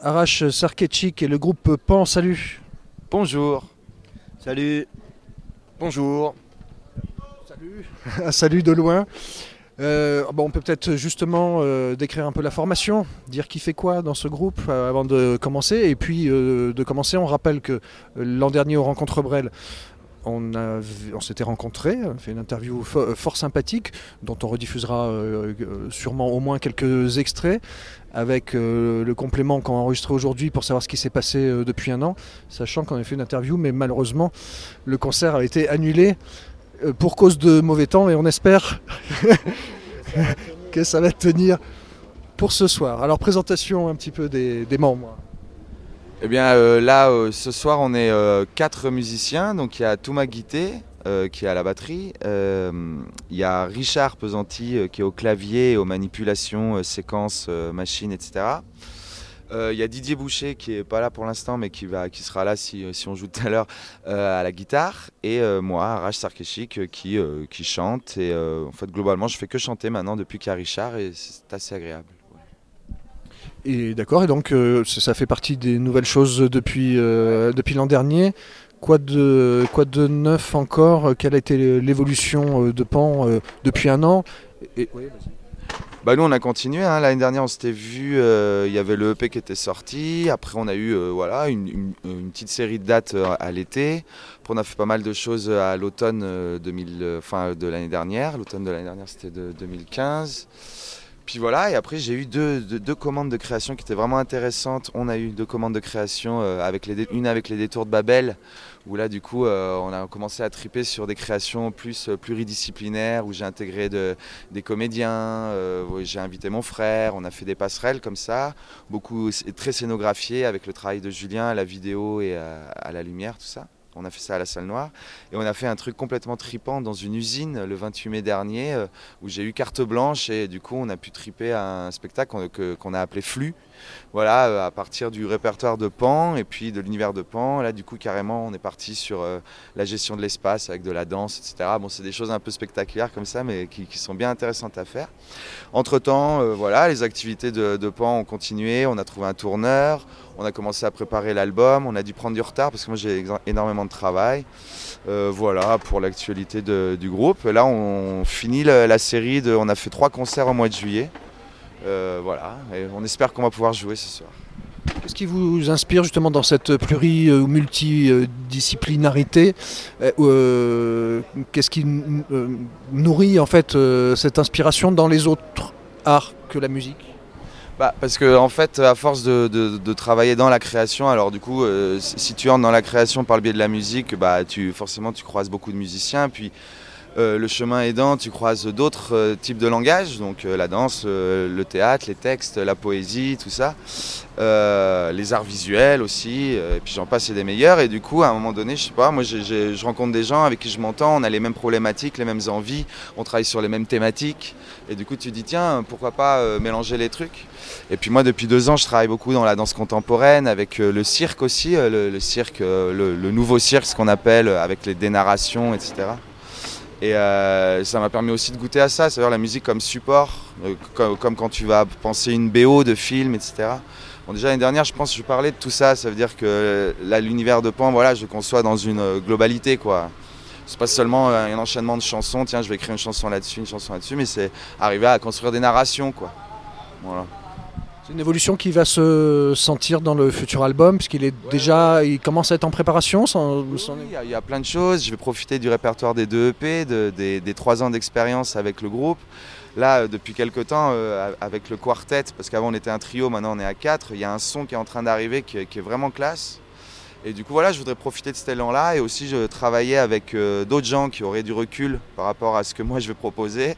Arash Sarketchik et le groupe Pan, salut. Bonjour. Salut. Bonjour. Salut. Un salut de loin. On peut peut-être justement décrire un peu la formation, dire qui fait quoi dans ce groupe avant de commencer. Et puis de commencer, on rappelle que l'an dernier aux Rencontres Brel, on s'était rencontrés, on a fait une interview fort sympathique dont on rediffusera sûrement au moins quelques extraits avec le complément qu'on a enregistré aujourd'hui pour savoir ce qui s'est passé depuis un an, sachant qu'on a fait une interview mais malheureusement le concert a été annulé pour cause de mauvais temps et on espère que ça va tenir pour ce soir. Alors présentation un petit peu des membres. Eh bien ce soir on est 4 musiciens, donc il y a Thomas Guité qui est à la batterie, il y a Richard Pesanti qui est au clavier, aux manipulations, séquences, machines, etc. Il y a Didier Boucher qui est pas là pour l'instant mais qui sera là si on joue tout à l'heure à la guitare, et moi, Arash Sarketchik qui chante, et en fait globalement je fais que chanter maintenant depuis qu'il y a Richard et c'est assez agréable. Et d'accord, et donc ça fait partie des nouvelles choses depuis l'an dernier. Quoi de neuf encore? Quelle a été l'évolution de Pan depuis un an? Oui, bah nous on a continué, hein. L'année dernière on s'était vu, il y avait le EP qui était sorti, après on a eu une petite série de dates à l'été, après on a fait pas mal de choses à l'automne de l'année dernière, l'automne de l'année dernière c'était de 2015. Puis voilà, et après j'ai eu deux commandes de création qui étaient vraiment intéressantes. On a eu 2 commandes de création, une avec les détours de Babel, où là du coup on a commencé à triper sur des créations plus pluridisciplinaires, où j'ai intégré des comédiens, où j'ai invité mon frère, on a fait des passerelles comme ça, beaucoup très scénographiées avec le travail de Julien à la vidéo et à la lumière, tout ça. On a fait ça à la Salle Noire et on a fait un truc complètement tripant dans une usine le 28 mai dernier où j'ai eu carte blanche, et du coup on a pu triper à un spectacle qu'on a appelé Flux. Voilà, à partir du répertoire de Pan et puis de l'univers de Pan. Là du coup carrément on est parti sur la gestion de l'espace avec de la danse, etc. Bon, c'est des choses un peu spectaculaires comme ça mais qui sont bien intéressantes à faire. Entre temps, les activités de Pan ont continué, on a trouvé un tourneur. On a commencé à préparer l'album, on a dû prendre du retard parce que moi j'ai énormément de travail. Voilà pour l'actualité du groupe. Là on finit la série, on a fait 3 concerts au mois de juillet. Voilà, et on espère qu'on va pouvoir jouer ce soir. Qu'est-ce qui vous inspire justement dans cette ou multidisciplinarité? Qu'est-ce qui nourrit en fait cette inspiration dans les autres arts que la musique? Parce que en fait, à force de travailler dans la création, alors du coup, si tu entres dans la création par le biais de la musique, forcément tu croises beaucoup de musiciens, puis le chemin aidant, tu croises d'autres types de langages, donc la danse, le théâtre, les textes, la poésie, tout ça, les arts visuels aussi, et puis j'en passe et des meilleurs, et du coup à un moment donné, je sais pas, moi je rencontre des gens avec qui je m'entends, on a les mêmes problématiques, les mêmes envies, on travaille sur les mêmes thématiques, et du coup tu dis tiens, pourquoi pas mélanger les trucs. Et puis moi depuis 2 ans je travaille beaucoup dans la danse contemporaine, avec le cirque aussi, le cirque, le nouveau cirque, ce qu'on appelle, avec des narrations, etc. Et ça m'a permis aussi de goûter à ça, c'est-à-dire la musique comme support, comme quand tu vas penser une BO de film, etc. Bon, déjà l'année dernière, je parlais de tout ça, ça veut dire que l'univers de Pan, voilà, je le conçois dans une globalité, quoi. C'est pas seulement un enchaînement de chansons, tiens, je vais écrire une chanson là-dessus, mais c'est arriver à construire des narrations, quoi. Voilà. C'est une évolution qui va se sentir dans le futur album, puisqu'il est il commence à être en préparation. Il y a plein de choses. Je vais profiter du répertoire des 2 EP, des 3 ans d'expérience avec le groupe. Là, depuis quelques temps, avec le quartet, parce qu'avant on était un trio, maintenant on est à 4, il y a un son qui est en train d'arriver qui est vraiment classe. Et du coup, voilà, je voudrais profiter de cet élan-là, et aussi je travaillais avec d'autres gens qui auraient du recul par rapport à ce que moi je vais proposer.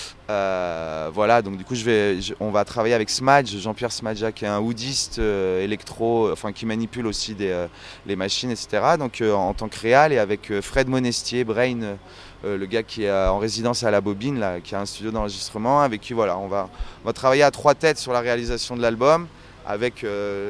Voilà, donc du coup on va travailler avec Smadge, Jean-Pierre Smadja, qui est un oudiste électro, qui manipule aussi les machines, etc. Donc en tant que réal, et avec Fred Monestier, Brain, le gars qui est en résidence à la Bobine, là, qui a un studio d'enregistrement, avec qui voilà, on va travailler à 3 têtes sur la réalisation de l'album, avec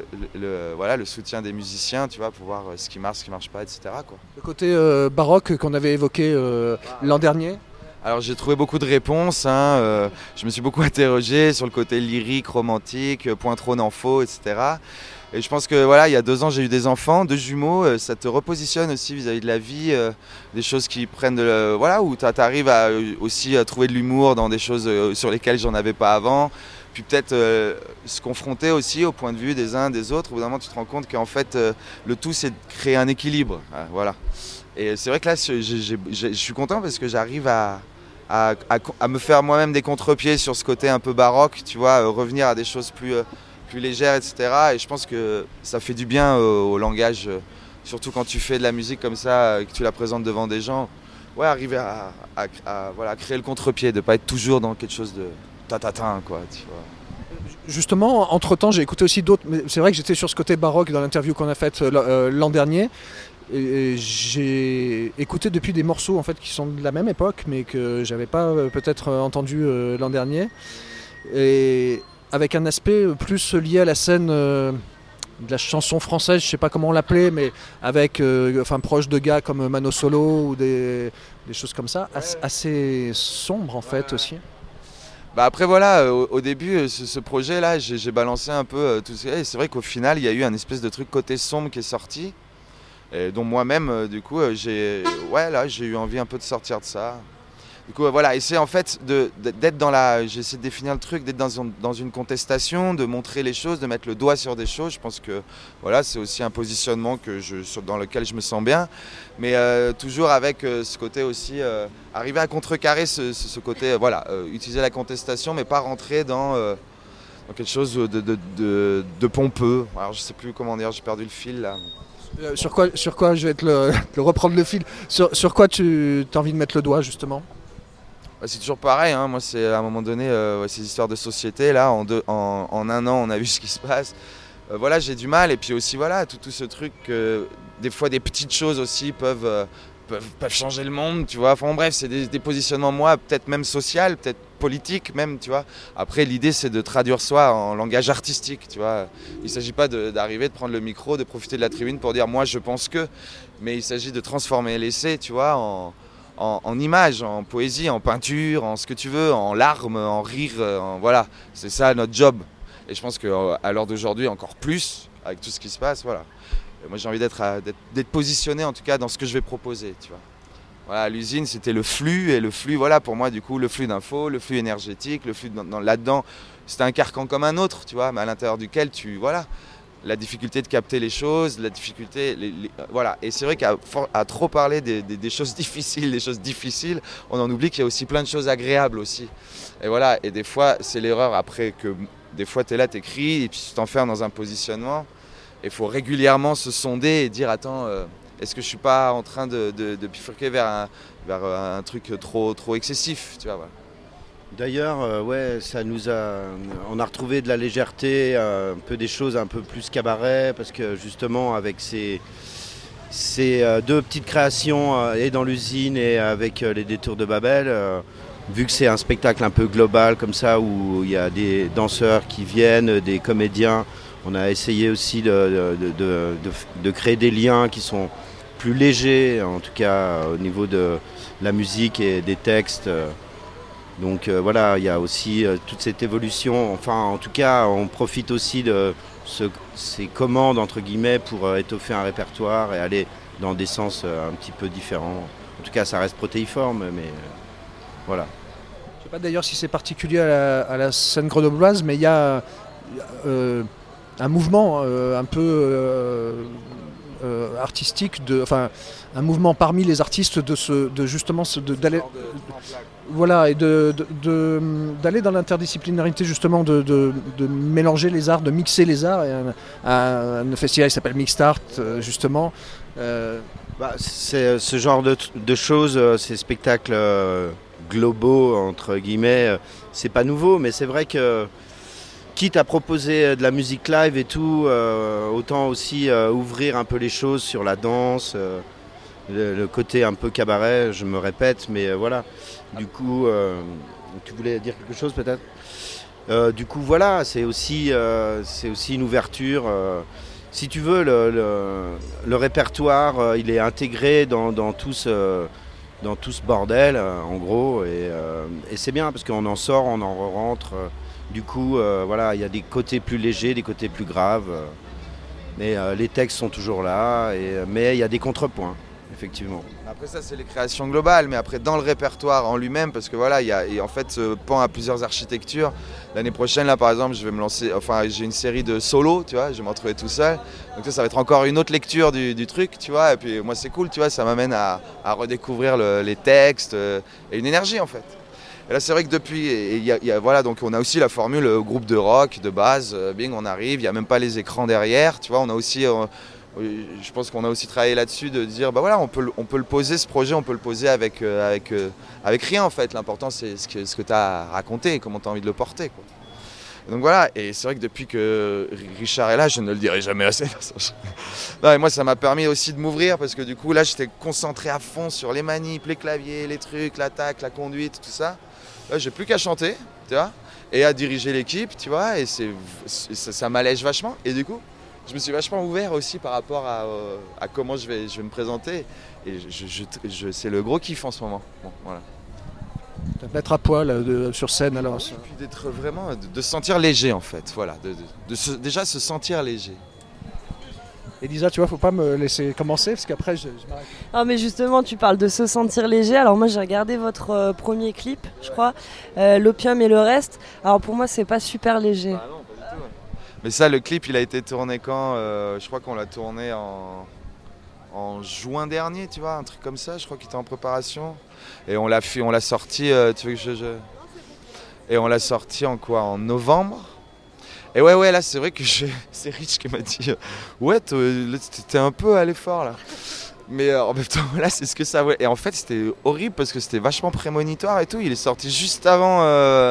le soutien des musiciens, tu vois, pour voir ce qui marche pas, etc., quoi. Le côté baroque qu'on avait évoqué l'an dernier. Alors j'ai trouvé beaucoup de réponses, hein, je me suis beaucoup interrogé sur le côté lyrique, romantique, point trop n'en faut, etc. Et je pense que voilà, il y a 2 ans j'ai eu des enfants, 2 jumeaux, ça te repositionne aussi vis-à-vis de la vie, des choses qui prennent voilà, où tu arrives aussi à trouver de l'humour dans des choses sur lesquelles j'en avais pas avant. Puis peut-être se confronter aussi au point de vue des uns des autres. Au bout d'un moment tu te rends compte qu'en fait le tout c'est de créer un équilibre, voilà. Et c'est vrai que là je suis content parce que j'arrive à me faire moi-même des contre-pieds sur ce côté un peu baroque, tu vois, revenir à des choses plus légères, etc. Et je pense que ça fait du bien au langage, surtout quand tu fais de la musique comme ça, que tu la présentes devant des gens. Ouais, arriver voilà, créer le contre-pied, de ne pas être toujours dans quelque chose de tatatin, quoi, tu vois. Justement, entre-temps, j'ai écouté aussi d'autres, mais c'est vrai que j'étais sur ce côté baroque dans l'interview qu'on a faite l'an dernier. Et j'ai écouté depuis des morceaux en fait qui sont de la même époque mais que j'avais pas peut-être entendu l'an dernier, et avec un aspect plus lié à la scène de la chanson française, je sais pas comment on l'appelait, mais avec proche de gars comme Mano Solo ou des choses comme ça, assez sombre en fait aussi. Bah après voilà, au début ce projet là j'ai balancé un peu tout ça, et c'est vrai qu'au final il y a eu un espèce de truc côté sombre qui est sorti. Et dont moi-même, du coup, j'ai eu envie un peu de sortir de ça. Du coup, voilà, essayer en fait d'être j'ai essayé de définir le truc, d'être dans une contestation, de montrer les choses, de mettre le doigt sur des choses. Je pense que voilà, c'est aussi un positionnement dans lequel je me sens bien. Mais toujours avec ce côté aussi, arriver à contrecarrer ce côté, utiliser la contestation, mais pas rentrer dans quelque chose de pompeux. Alors je sais plus comment dire, j'ai perdu le fil là. Sur quoi je vais te reprendre le fil. Sur quoi tu as envie de mettre le doigt justement? C'est toujours pareil, hein. Moi c'est à un moment donné ces histoires de société là, en 1 an on a vu ce qui se passe. Voilà, j'ai du mal, et puis aussi voilà tout ce truc, des fois des petites choses aussi peuvent changer le monde, tu vois. Enfin bref, c'est des positionnements, moi, peut-être même social, peut-être politique même, tu vois. Après, l'idée, c'est de traduire soi en langage artistique, tu vois. Il ne s'agit pas d'arriver, de prendre le micro, de profiter de la tribune pour dire « moi, je pense que », mais il s'agit de transformer l'essai, tu vois, en images, en poésie, en peinture, en ce que tu veux, en larmes, en rire, voilà. C'est ça notre job. Et je pense qu'à l'heure d'aujourd'hui, encore plus, avec tout ce qui se passe, voilà. Moi j'ai envie d'être positionné en tout cas dans ce que je vais proposer, tu vois. Voilà, l'usine c'était le flux, et le flux, voilà, pour moi du coup le flux d'infos, le flux énergétique, le flux là-dedans, c'était un carcan comme un autre, tu vois, mais à l'intérieur duquel voilà, la difficulté de capter les choses, la difficulté, voilà. Et c'est vrai qu'à trop parler des choses difficiles, on en oublie qu'il y a aussi plein de choses agréables aussi. Et voilà, et des fois c'est l'erreur après que des fois t'es là, t'écris, et puis tu t'enfermes dans un positionnement. Il faut régulièrement se sonder et dire attends, est-ce que je suis pas en train de bifurquer vers un truc trop excessif, tu vois, voilà. D'ailleurs, on a retrouvé de la légèreté, un peu des choses un peu plus cabaret, parce que justement avec ces 2 petites créations, et dans l'usine et avec les détours de Babel, vu que c'est un spectacle un peu global comme ça, où il y a des danseurs qui viennent, des comédiens, on a essayé aussi de créer des liens qui sont plus légers, en tout cas au niveau de la musique et des textes. Donc voilà, il y a aussi toute cette évolution. Enfin, en tout cas, on profite aussi de ces commandes, entre guillemets, pour étoffer un répertoire et aller dans des sens un petit peu différents. En tout cas, ça reste protéiforme, mais voilà. Je ne sais pas d'ailleurs si c'est particulier à la scène grenobloise, mais il y a un mouvement un peu artistique, un mouvement parmi les artistes d'aller voilà, et d'aller dans l'interdisciplinarité, justement, de mélanger les arts, de mixer les arts. Et un festival qui s'appelle Mixed Art, justement. C'est ce genre de choses, ces spectacles globaux, entre guillemets, c'est pas nouveau, mais c'est vrai que quitte à proposer de la musique live et tout, autant aussi ouvrir un peu les choses sur la danse, le côté un peu cabaret, je me répète, mais voilà. Du coup, tu voulais dire quelque chose peut-être ? Du coup, voilà, c'est aussi une ouverture. Si tu veux, le répertoire, il est intégré dans tout dans tout ce bordel, en gros. Et c'est bien parce qu'on en sort, on en rentre. Du coup, voilà, il y a des côtés plus légers, des côtés plus graves. Mais les textes sont toujours là, mais il y a des contrepoints, effectivement. Après ça, c'est les créations globales, mais après dans le répertoire en lui-même, parce que voilà, et en fait, ce pan a plusieurs architectures. L'année prochaine, là, par exemple, je vais me lancer, enfin, j'ai une série de solos, tu vois, je vais me retrouver tout seul. Donc ça va être encore une autre lecture du truc, tu vois. Et puis moi, c'est cool, tu vois, ça m'amène à redécouvrir les textes et une énergie, en fait. Et là, c'est vrai que depuis, voilà, donc on a aussi la formule groupe de rock, de base, bing, on arrive, il n'y a même pas les écrans derrière, tu vois, on a aussi, je pense qu'on a aussi travaillé là-dessus, de dire, bah voilà, on peut le poser, ce projet, on peut le poser avec rien, en fait. L'important, c'est ce que tu as raconté et comment tu as envie de le porter, quoi. Donc voilà, et c'est vrai que depuis que Richard est là, je ne le dirai jamais assez. Non, et moi, ça m'a permis aussi de m'ouvrir parce que du coup, là, j'étais concentré à fond sur les manips, les claviers, les trucs, l'attaque, la conduite, tout ça. Là, j'ai plus qu'à chanter, tu vois, et à diriger l'équipe, tu vois, et ça m'allège vachement. Et du coup, je me suis vachement ouvert aussi par rapport à comment je vais me présenter. Et c'est le gros kiff en ce moment. Bon, voilà. De mettre à poil sur scène alors. Et puis d'être vraiment, de se sentir léger en fait, voilà, déjà se sentir léger. Elisa, tu vois, faut pas me laisser commencer parce qu'après je m'arrête. Non mais justement, tu parles de se sentir léger. Alors moi j'ai regardé votre premier clip, je crois, L'Opium et le reste. Alors pour moi c'est pas super léger. Bah non, pas du tout. Mais ça, le clip, il a été tourné quand je crois qu'on l'a tourné en juin dernier, tu vois, un truc comme ça. Je crois qu'il était en préparation. Et on l'a sorti, tu veux que Et on l'a sorti en quoi? En novembre. Et ouais, là, c'est vrai que c'est Rich qui m'a dit ouais, t'es un peu allé fort là. Mais en même temps, là, c'est ce que ça. Ouais. Et en fait, c'était horrible parce que c'était vachement prémonitoire et tout. Il est sorti juste avant,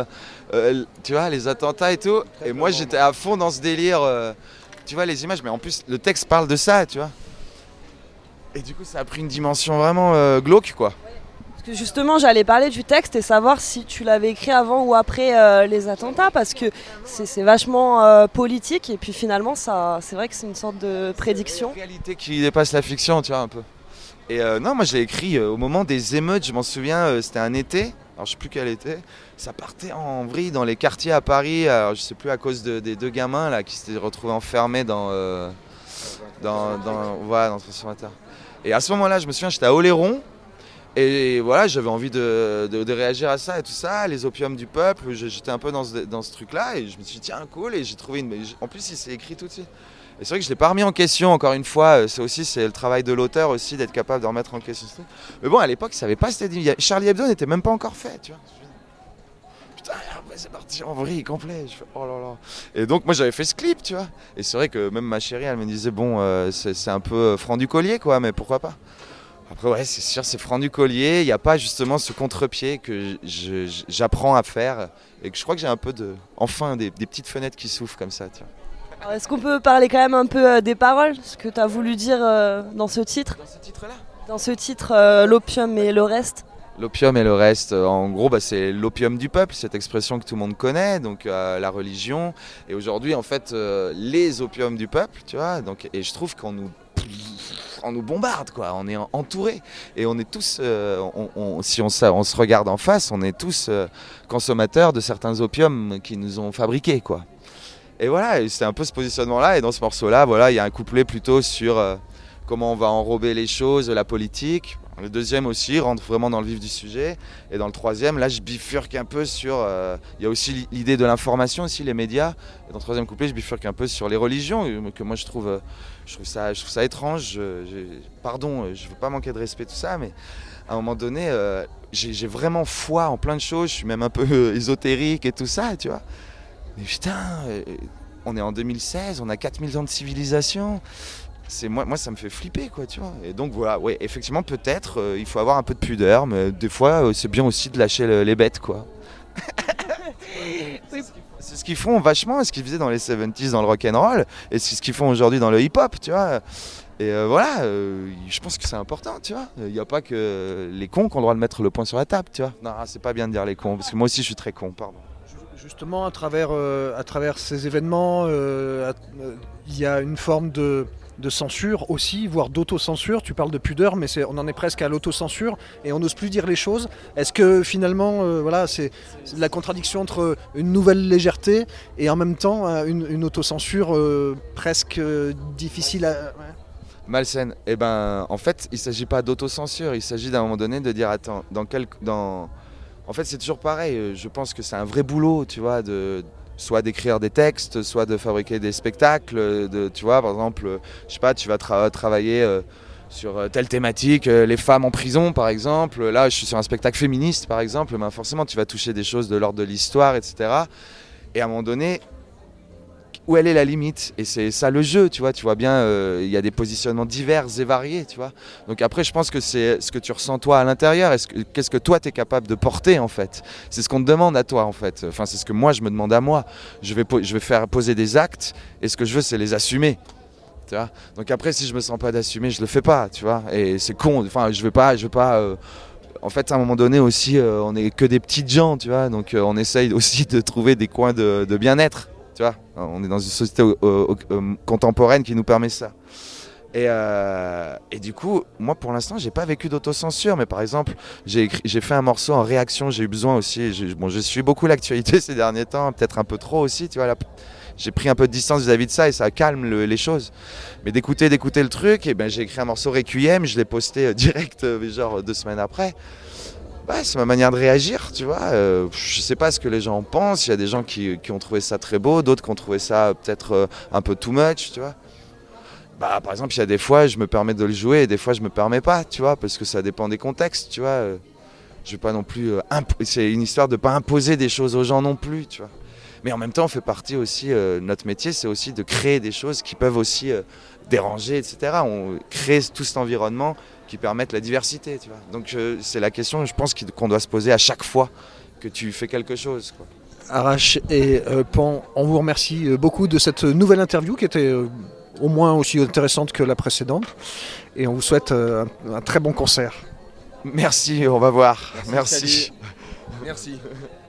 tu vois, les attentats et tout. Et moi, j'étais à fond dans ce délire, tu vois, les images. Mais en plus, le texte parle de ça, tu vois. Et du coup, ça a pris une dimension vraiment glauque, quoi. Parce que justement, j'allais parler du texte et savoir si tu l'avais écrit avant ou après les attentats, parce que c'est vachement politique et puis finalement, c'est vrai que c'est une sorte de prédiction. C'est une réalité qui dépasse la fiction, tu vois, un peu. Et non, moi, je l'ai écrit au moment des émeutes, je m'en souviens, c'était un été, alors je sais plus quel été, ça partait en vrille dans les quartiers à Paris, alors, je sais plus à cause des deux gamins là qui s'étaient retrouvés enfermés dans Transformateur. Et à ce moment-là, je me souviens, j'étais à Oléron. Et voilà, j'avais envie de réagir à ça et tout ça, les opiums du peuple, j'étais un peu dans ce truc-là et je me suis dit tiens cool et j'ai trouvé en plus il s'est écrit tout de suite. Et c'est vrai que je ne l'ai pas remis en question encore une fois, c'est le travail de l'auteur aussi d'être capable de remettre en question ce truc. Mais bon à l'époque je savais pas c'était dit, Charlie Hebdo n'était même pas encore fait, tu vois. Putain c'est parti en vrille complet, je fais oh là là. Et donc moi j'avais fait ce clip tu vois. Et c'est vrai que même ma chérie elle me disait bon c'est un peu franc du collier quoi mais pourquoi pas. Après ouais c'est sûr c'est franc du collier, il n'y a pas justement ce contre-pied que j'apprends à faire et que je crois que j'ai un peu des petites fenêtres qui s'ouvrent comme ça. Tiens. Alors, est-ce qu'on peut parler quand même un peu des paroles, ce que tu as voulu dire dans ce titre? Dans ce titre-là? Dans ce titre, L'Opium et le reste. L'opium et le reste, en gros c'est l'opium du peuple, cette expression que tout le monde connaît, donc la religion. Et aujourd'hui en fait les opiums du peuple, tu vois, donc, et je trouve qu'on nous bombarde quoi, on est entouré et on est tous, si on se regarde en face, on est tous consommateurs de certains opiums qui nous ont fabriqués quoi. Et voilà, c'est un peu ce positionnement là et dans ce morceau là, voilà, il y a un couplet plutôt sur comment on va enrober les choses, la politique. Le deuxième aussi rentre vraiment dans le vif du sujet. Et dans le troisième, là je bifurque un peu sur... il y a aussi l'idée de l'information aussi, les médias. Et dans le troisième couplet, je bifurque un peu sur les religions, que moi je trouve ça étrange. Pardon, je ne veux pas manquer de respect tout ça, mais à un moment donné, j'ai vraiment foi en plein de choses. Je suis même un peu ésotérique et tout ça, tu vois. Mais putain, on est en 2016, on a 4000 ans de civilisation. Moi ça me fait flipper quoi tu vois. Et donc voilà, ouais, effectivement peut-être il faut avoir un peu de pudeur, mais des fois c'est bien aussi de lâcher les bêtes quoi. Oui. C'est ce qu'ils font vachement, ce qu'ils faisaient dans les 70s dans le rock'n'roll, et c'est ce qu'ils font aujourd'hui dans le hip-hop, tu vois. Et voilà, je pense que c'est important, tu vois. Il n'y a pas que les cons qui ont le droit de mettre le poing sur la table, tu vois. Non, c'est pas bien de dire les cons, parce que moi aussi je suis très con, pardon. Justement, à travers ces événements, il y a une forme de censure aussi, voire d'autocensure. Tu parles de pudeur, mais on en est presque à l'autocensure et on n'ose plus dire les choses. Est-ce que finalement, c'est de la contradiction entre une nouvelle légèreté et en même temps une autocensure presque difficile à... Ouais. Malsaine. Eh ben, en fait, il ne s'agit pas d'autocensure, il s'agit d'un moment donné de dire, attends, En fait, c'est toujours pareil, je pense que c'est un vrai boulot, tu vois, soit d'écrire des textes, soit de fabriquer des spectacles, tu vois, par exemple, je sais pas, tu vas travailler sur telle thématique, les femmes en prison par exemple, là je suis sur un spectacle féministe par exemple, ben forcément tu vas toucher des choses de l'ordre de l'histoire, etc. Et à un moment donné, où elle est la limite? Et c'est ça le jeu, tu vois bien, il y a des positionnements divers et variés, tu vois. Donc après, je pense que c'est ce que tu ressens toi à l'intérieur, qu'est-ce que toi tu es capable de porter en fait. C'est ce qu'on te demande à toi en fait, enfin c'est ce que moi je me demande à moi. Je vais faire poser des actes, et ce que je veux c'est les assumer. Tu vois. Donc après, si je me sens pas d'assumer, je le fais pas, tu vois. Et c'est con, enfin je veux pas en fait, à un moment donné aussi, on est que des petites gens, tu vois. Donc on essaye aussi de trouver des coins de bien-être. Tu vois, on est dans une société contemporaine qui nous permet ça. Et du coup, moi pour l'instant, j'ai pas vécu d'autocensure, mais par exemple, j'ai fait un morceau en réaction. J'ai eu besoin aussi. Je suis beaucoup l'actualité ces derniers temps, peut-être un peu trop aussi. Tu vois, j'ai pris un peu de distance vis-à-vis de ça et ça calme les choses. Mais d'écouter le truc, et ben j'ai écrit un morceau Requiem, je l'ai posté direct, genre 2 semaines après. Ouais, c'est ma manière de réagir, tu vois. Je sais pas ce que les gens en pensent. Il y a des gens qui ont trouvé ça très beau, d'autres qui ont trouvé ça peut-être un peu too much, tu vois. Bah, par exemple, il y a des fois, je me permets de le jouer et des fois, je me permets pas, tu vois, parce que ça dépend des contextes, tu vois. Je vais pas non plus. C'est une histoire de pas imposer des choses aux gens non plus, tu vois. Mais en même temps, on fait partie aussi. Notre métier, c'est aussi de créer des choses qui peuvent aussi déranger, etc. On crée tout cet environnement qui permettent la diversité, tu vois. Donc c'est la question, je pense, qu'on doit se poser à chaque fois que tu fais quelque chose, quoi. Arash et Pan, on vous remercie beaucoup de cette nouvelle interview qui était au moins aussi intéressante que la précédente. Et on vous souhaite un très bon concert. Merci, on va voir. Merci. Merci.